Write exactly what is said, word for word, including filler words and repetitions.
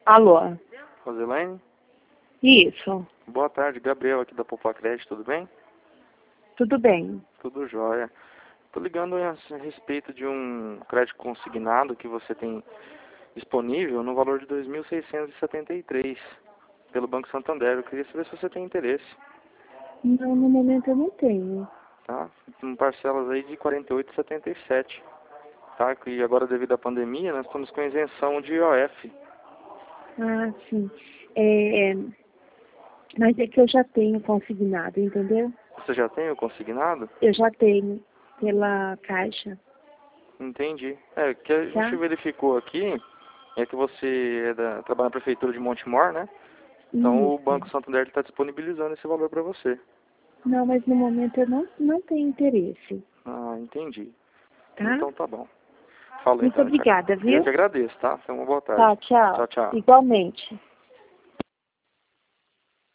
Alô? Rosilene? Isso. Boa tarde, Gabriel aqui da Popular Crédito, tudo bem? Tudo bem. Tudo jóia. Tô ligando a respeito de um crédito consignado que você tem disponível no valor de dois mil seiscentos e setenta e três pelo Banco Santander. Eu queria saber se você tem interesse, Não, no momento eu não tenho. tá? Com parcelas aí de quarenta e oito reais e setenta e sete centavos, tá? E agora, devido à pandemia, nós estamos com isenção de I O F. Ah, sim. É, mas é que eu já tenho consignado, entendeu? Você já tem o consignado? Eu já tenho pela Caixa, Entendi. É, que a tá? gente verificou aqui é que você é da, trabalha na prefeitura de Montemor, né? Então o Banco Isso. Santander está disponibilizando esse valor para você. Não, mas no momento eu não, não tenho interesse, Ah, entendi. tá? Então tá bom. Falou Muito então. Eu te- obrigada, eu viu? que agradeço, tá? Tenha uma boa tarde. Tá, tchau. Tchau, tchau. Igualmente.